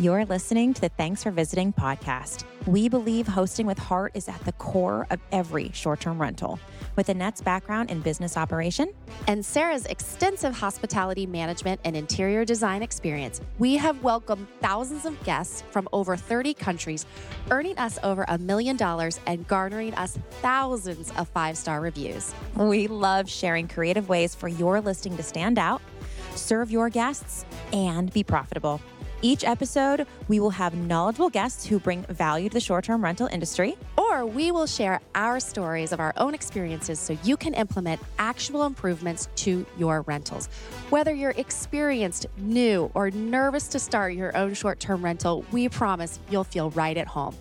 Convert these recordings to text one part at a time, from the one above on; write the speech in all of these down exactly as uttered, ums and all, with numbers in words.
You're listening to the Thanks for Visiting podcast. We believe hosting with heart is at the core of every short-term rental. With Annette's background in business operation and Sarah's extensive hospitality management and interior design experience, we have welcomed thousands of guests from over thirty countries, earning us over a million dollars and garnering us thousands of five-star reviews. We love sharing creative ways for your listing to stand out, serve your guests, and be profitable. Each episode, we will have knowledgeable guests who bring value to the short-term rental industry. Or we will share our stories of our own experiences so you can implement actual improvements to your rentals. Whether you're experienced, new, or nervous to start your own short-term rental, we promise you'll feel right at home.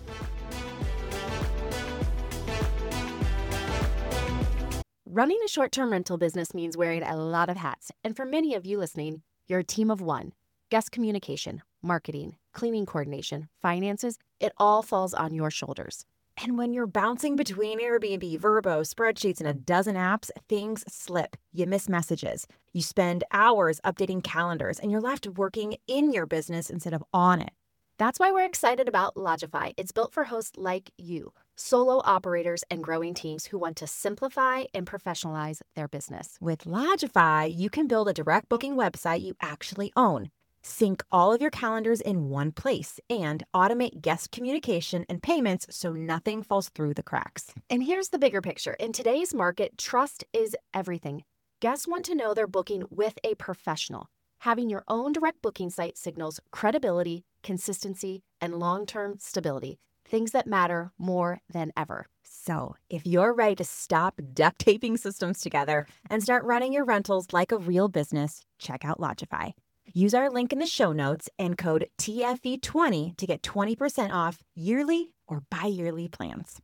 Running a short-term rental business means wearing a lot of hats. And for many of you listening, you're a team of one. Guest communication, marketing, cleaning coordination, finances, it all falls on your shoulders. And when you're bouncing between Airbnb, Vrbo, spreadsheets, and a dozen apps, things slip. You miss messages. You spend hours updating calendars, and you're left working in your business instead of on it. That's why we're excited about Lodgify. It's built for hosts like you, solo operators and growing teams who want to simplify and professionalize their business. With Lodgify, you can build a direct booking website you actually own. Sync all of your calendars in one place and automate guest communication and payments so nothing falls through the cracks. And here's the bigger picture. In today's market, trust is everything. Guests want to know they're booking with a professional. Having your own direct booking site signals credibility, consistency, and long-term stability, things that matter more than ever. So if you're ready to stop duct taping systems together and start running your rentals like a real business, check out Lodgify. Use our link in the show notes and code T F E twenty to get twenty percent off yearly or bi-yearly plans.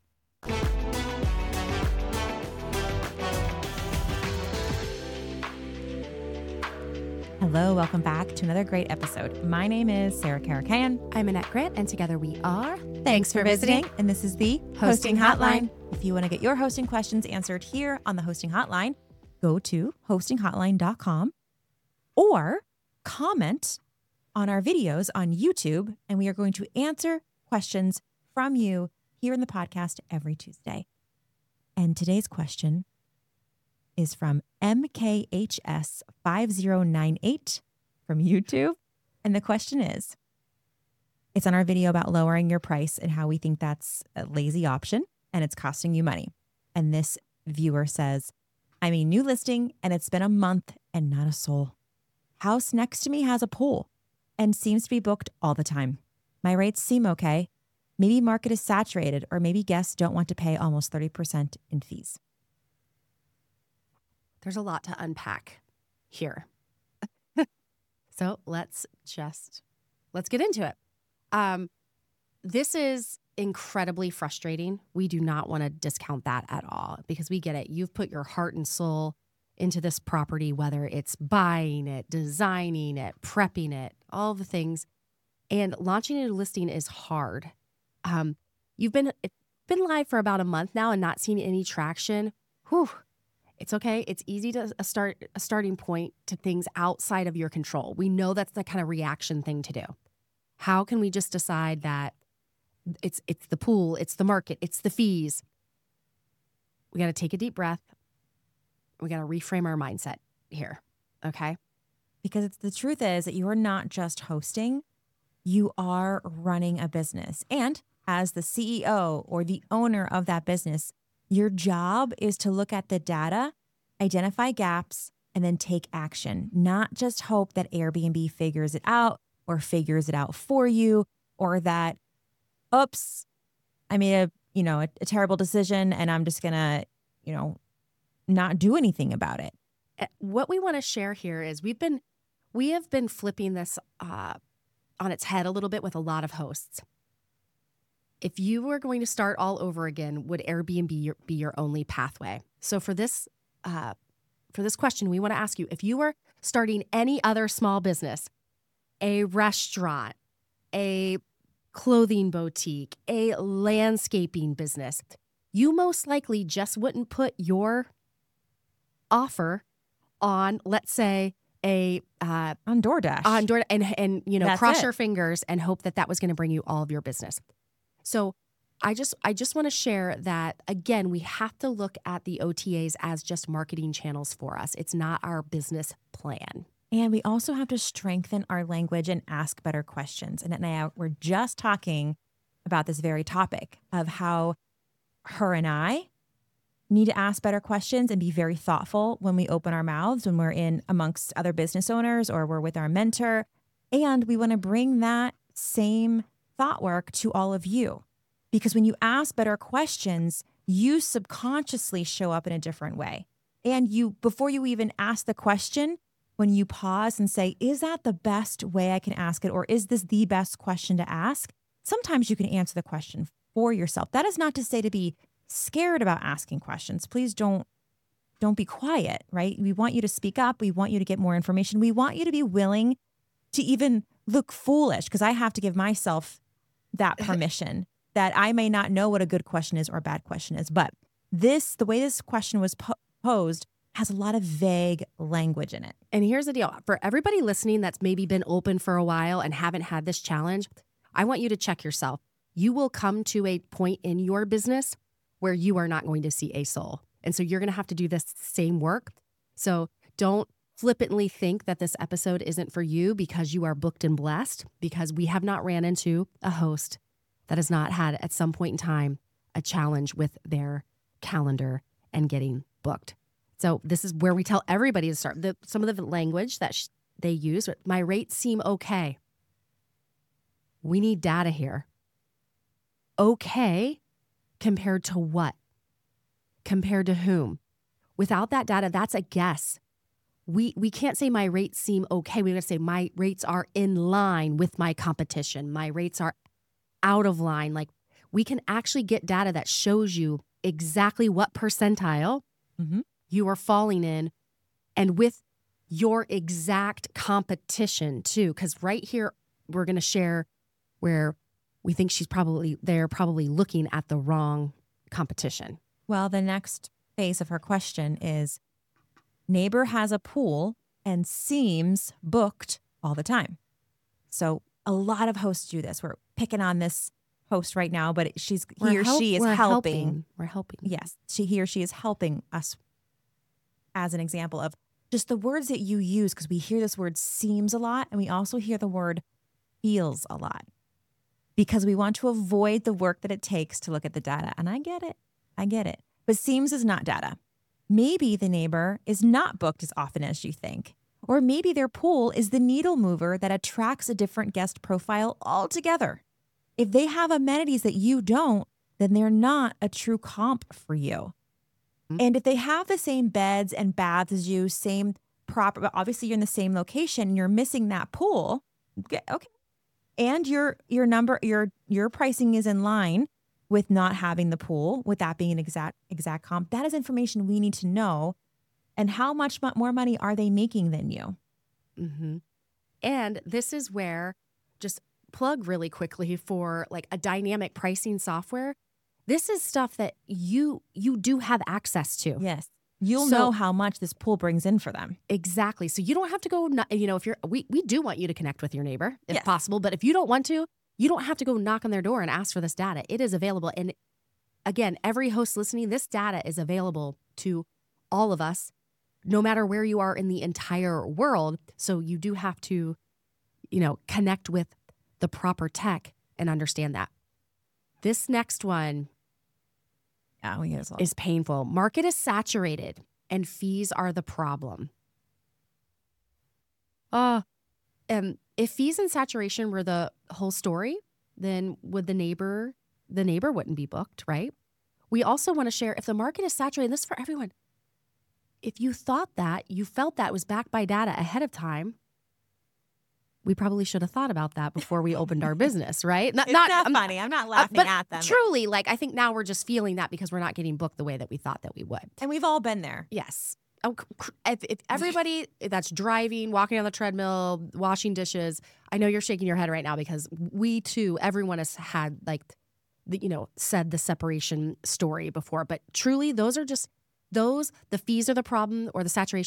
Hello, welcome back to another great episode. My name is Sarah Karakayan. I'm Annette Grant, and together we are Thanks, Thanks for visiting. visiting. And this is the Hosting, hosting hotline. hotline. If you want to get your hosting questions answered here on the Hosting Hotline, go to hosting hotline dot com or comment on our videos on YouTube, and we are going to answer questions from you here in the podcast every Tuesday. And today's question is from M K H S five zero nine eight from YouTube. And the question is, it's on our video about lowering your price and how we think that's a lazy option and it's costing you money. And this viewer says, I'm a new listing and it's been a month and not a soul. House next to me has a pool and seems to be booked all the time. My rates seem okay. Maybe market is saturated, or maybe guests don't want to pay almost thirty percent in fees. There's a lot to unpack here. So let's just, let's get into it. Um, this is incredibly frustrating. We do not want to discount that at all because we get it. You've put your heart and soul into this property, whether it's buying it, designing it, prepping it, all the things. And launching a new listing is hard. Um, you've been it's been live for about a month now and not seen any traction. Whew. It's okay. It's easy to a start a starting point to things outside of your control. We know that's the kind of reaction thing to do. How can we just decide that it's it's the pool, it's the market, it's the fees? We got to take a deep breath. We got to reframe our mindset here, okay? Because it's, the truth is that you are not just hosting, you are running a business. And as the C E O or the owner of that business, your job is to look at the data, identify gaps, and then take action. Not just hope that Airbnb figures it out or figures it out for you, or that, oops, I made a, you know, a, a terrible decision and I'm just going to, you know, not do anything about it. What we want to share here is we've been, we have been flipping this uh, on its head a little bit with a lot of hosts. If you were going to start all over again, would Airbnb your, be your only pathway? So for this, uh, for this question, we want to ask you, if you were starting any other small business, a restaurant, a clothing boutique, a landscaping business, you most likely just wouldn't put your offer on, let's say, a uh, on DoorDash. on DoorDash and and you know That's cross it. your fingers and hope that that was going to bring you all of your business. So I just I just want to share that again, we have to look at the O T As as just marketing channels for us. It's not our business plan. And we also have to strengthen our language and ask better questions. And now we're just talking about this very topic of how her and I need to ask better questions and be very thoughtful when we open our mouths, when we're in amongst other business owners or we're with our mentor. And we want to bring that same thought work to all of you. Because when you ask better questions, you subconsciously show up in a different way. And you, before you even ask the question, when you pause and say, is that the best way I can ask it? Or is this the best question to ask? Sometimes you can answer the question for yourself. That is not to say to be scared about asking questions. Please don't, don't be quiet, right? We want you to speak up. We want you to get more information. We want you to be willing to even look foolish, because I have to give myself that permission that I may not know what a good question is or a bad question is. But this, the way this question was po- posed, has a lot of vague language in it. And here's the deal. For everybody listening that's maybe been open for a while and haven't had this challenge, I want you to check yourself. You will come to a point in your business where you are not going to see a soul. And so you're going to have to do this same work. So don't flippantly think that this episode isn't for you because you are booked and blessed, because we have not ran into a host that has not had at some point in time a challenge with their calendar and getting booked. So this is where we tell everybody to start. The, some of the language that sh- they use, my rates seem okay. We need data here. Okay compared to what? Compared to whom? Without that data, that's a guess. We we can't say my rates seem okay. We got to say my rates are in line with my competition. My rates are out of line. Like, we can actually get data that shows you exactly what percentile Mm-hmm. you are falling in, and with your exact competition too. Because right here, we're going to share where we think she's probably, they're probably looking at the wrong competition. Well, the next phase of her question is, neighbor has a pool and seems booked all the time. So a lot of hosts do this. We're picking on this host right now, but she's We're he or help- she is we're helping. helping. We're helping. Yes, she he or she is helping us as an example of just the words that you use, because we hear this word seems a lot, and we also hear the word feels a lot, because we want to avoid the work that it takes to look at the data. And I get it. I get it. But seems is not data. Maybe the neighbor is not booked as often as you think. Or maybe their pool is the needle mover that attracts a different guest profile altogether. If they have amenities that you don't, then they're not a true comp for you. Mm-hmm. And if they have the same beds and baths as you, same proper, but obviously you're in the same location and you're missing that pool, okay, okay. And your your number, your your pricing is in line with not having the pool, with that being an exact exact comp. That is information we need to know. And how much more money are they making than you? Mm-hmm. And this is where, just plug really quickly for like a dynamic pricing software. This is stuff that you you do have access to. Yes. You'll So- know how much this pool brings in for them. Exactly. So you don't have to go, kno- you know, if you're, we, we do want you to connect with your neighbor if Yes. possible, but if you don't want to, you don't have to go knock on their door and ask for this data. It is available. And again, every host listening, this data is available to all of us, no matter where you are in the entire world. So you do have to, you know, connect with the proper tech and understand that. This next one Yeah, we get as well. is painful. Market is saturated and fees are the problem. Uh, um, if fees and saturation were the whole story, then would the neighbor, the neighbor wouldn't be booked, right? We also want to share, if the market is saturated, this is for everyone. If you thought that, you felt that was backed by data ahead of time, we probably should have thought about that before we opened our business, right? It's not, not funny. I'm not uh, laughing but at them. truly, like, I think now we're just feeling that because we're not getting booked the way that we thought that we would. And we've all been there. Yes. Oh, c- c- If, if everybody that's driving, walking on the treadmill, washing dishes, I know you're shaking your head right now because we too, everyone has had like, the, you know, said the separation story before. But truly, those are just, those, the fees are the problem or the saturation.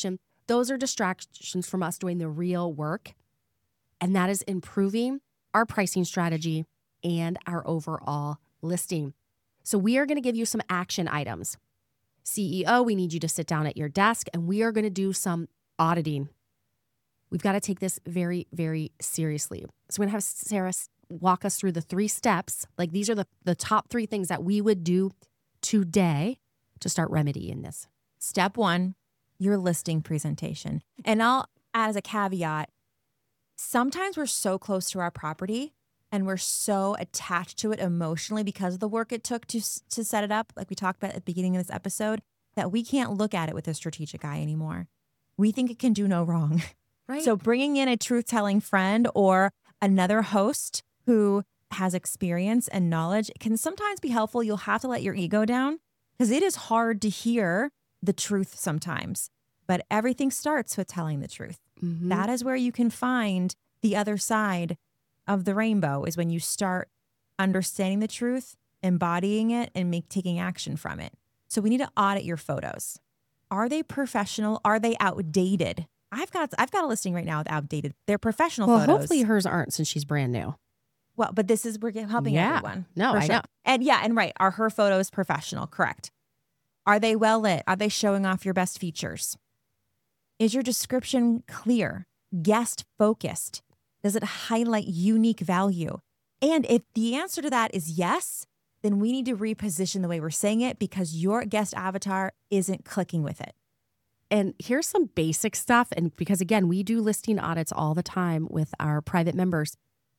those are distractions from us doing the real work. And that is improving our pricing strategy and our overall listing. So we are going to give you some action items. C E O, we need you to sit down at your desk and we are going to do some auditing. We've got to take this very, very seriously. So we're going to have Sarah walk us through the three steps. Like these are the, the top three things that we would do today to start remedying this. Step one, your listing presentation. And I'll add as a caveat, sometimes we're so close to our property and we're so attached to it emotionally because of the work it took to, to set it up, like we talked about at the beginning of this episode, that we can't look at it with a strategic eye anymore. We think it can do no wrong. Right. So bringing in a truth-telling friend or another host who has experience and knowledge can sometimes be helpful. You'll have to let your ego down because it is hard to hear the truth sometimes. But everything starts with telling the truth. Mm-hmm. That is where you can find the other side of the rainbow, is when you start understanding the truth, embodying it, and make taking action from it. So we need to audit your photos. Are they professional? Are they outdated? I've got I've got a listing right now with outdated. They're professional well, photos. hopefully hers aren't since she's brand new. Well, but this is, we're helping Yeah. everyone. No, for I sure. know. And yeah, and right. Are her photos professional? Correct. Are they well lit? Are they showing off your best features? Is your description clear? Guest focused? Does it highlight unique value? And if the answer to that is yes, then we need to reposition the way we're saying it because your guest avatar isn't clicking with it. And here's some basic stuff. And because again, we do listing audits all the time with our private members.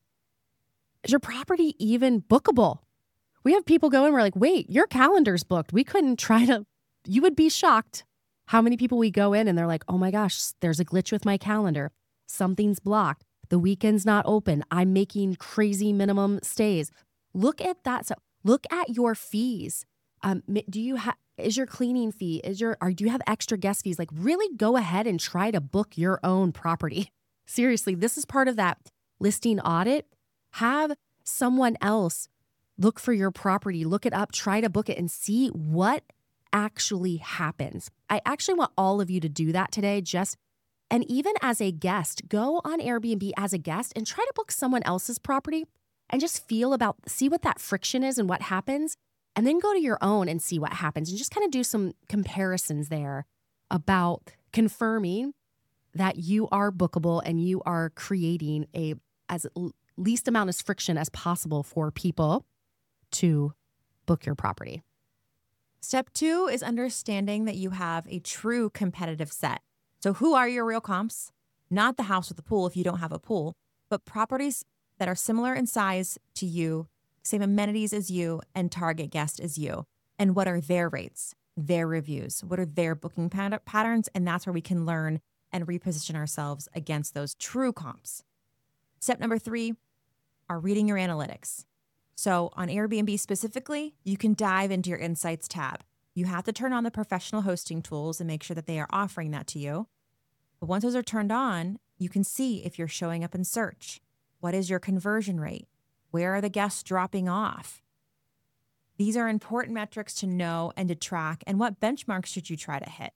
Is your property even bookable? We have people go in, we're like, wait, your calendar's booked. We couldn't try to, you would be shocked how many people we go in and they're like, oh my gosh, there's a glitch with my calendar. Something's blocked. The weekend's not open. I'm making crazy minimum stays. Look at that. So look at your fees. Um, do you have, is your cleaning fee, is your, or do you have extra guest fees? Like really go ahead and try to book your own property. Seriously, this is part of that listing audit. Have someone else look for your property, look it up, try to book it and see what actually happens. I actually want all of you to do that today. Just, and even as a guest, go on Airbnb as a guest and try to book someone else's property and just feel about, see what that friction is and what happens. And then go to your own and see what happens and just kind of do some comparisons there about confirming that you are bookable and you are creating a as least amount of friction as possible for people to book your property. Step two is understanding that you have a true competitive set. So who are your real comps? Not the house with the pool if you don't have a pool, but properties that are similar in size to you, same amenities as you, and target guest as you. And what are their rates, their reviews? What are their booking pat- patterns? And that's where we can learn and reposition ourselves against those true comps. Step number three are reading your analytics. So on Airbnb specifically, you can dive into your Insights tab. You have to turn on the professional hosting tools and make sure that they are offering that to you. But once those are turned on, you can see if you're showing up in search. What is your conversion rate? Where are the guests dropping off? These are important metrics to know and to track. And what benchmarks should you try to hit?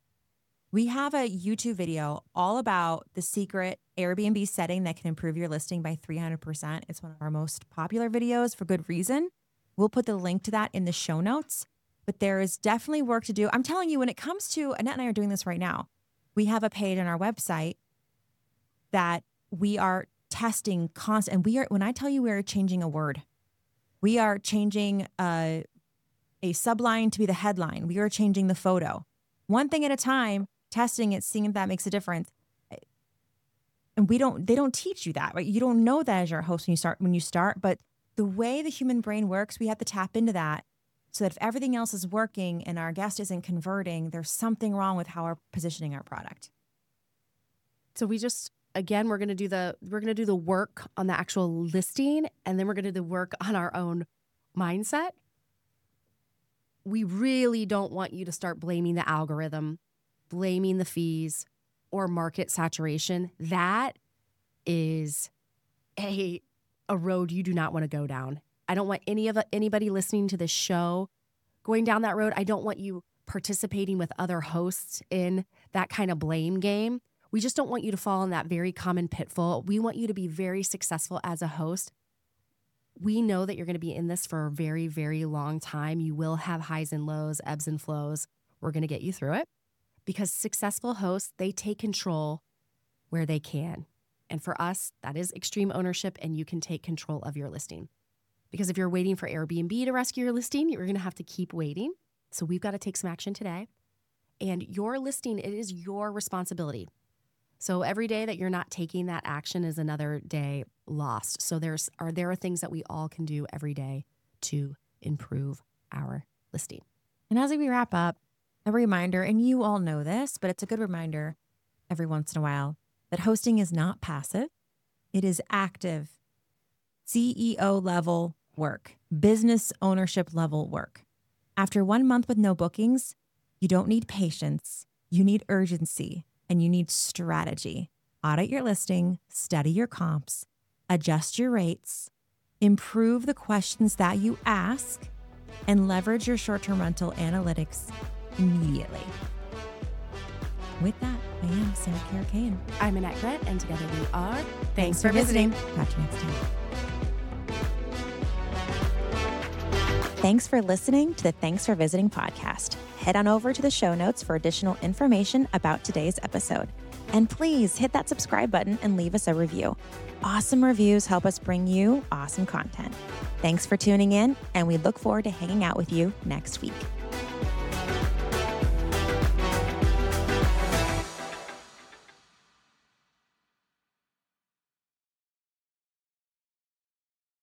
We have a YouTube video all about the secret Airbnb setting that can improve your listing by three hundred percent. It's one of our most popular videos for good reason. We'll put the link to that in the show notes. But there is definitely work to do. I'm telling you, when it comes to, Annette and I are doing this right now. We have a page on our website that we are testing constant. And we are, when I tell you we are changing a word, we are changing a, a subline to be the headline. We are changing the photo. One thing at a time, testing it, seeing if that makes a difference. And we don't, they don't teach you that, right? You don't know that as your host when you start, when you start, but the way the human brain works, we have to tap into that so that if everything else is working and our guest isn't converting, there's something wrong with how we're positioning our product. So we just, again, we're going to do the, we're going to do the work on the actual listing, and then we're going to do the work on our own mindset. We really don't want you to start blaming the algorithm, blaming the fees, or market saturation. That is a, a road you do not want to go down. I don't want any of anybody listening to this show going down that road. I don't want you participating with other hosts in that kind of blame game. We just don't want you to fall in that very common pitfall. We want you to be very successful as a host. We know that you're going to be in this for a very, very long time. You will have highs and lows, ebbs and flows. We're going to get you through it because successful hosts, they take control where they can. And for us, that is extreme ownership, and you can take control of your listing. Because if you're waiting for Airbnb to rescue your listing, you're going to have to keep waiting. So we've got to take some action today. And your listing, it is your responsibility. So every day that you're not taking that action is another day lost. So there's are there are things that we all can do every day to improve our listing. And as we wrap up, a reminder, and you all know this, but it's a good reminder every once in a while, that hosting is not passive. It is active, C E O level work, business ownership level work. After one month with no bookings, you don't need patience, you need urgency, and you need strategy. Audit your listing, study your comps, adjust your rates, improve the questions that you ask, and leverage your short-term rental analytics immediately. With that, I am Sarah Kara Kane. I'm Annette Grett, and together we are Thanks, Thanks for, for visiting. visiting. Catch you next time. Thanks for listening to the Thanks for Visiting podcast. Head on over to the show notes for additional information about today's episode. And please hit that subscribe button and leave us a review. Awesome reviews help us bring you awesome content. Thanks for tuning in, and we look forward to hanging out with you next week.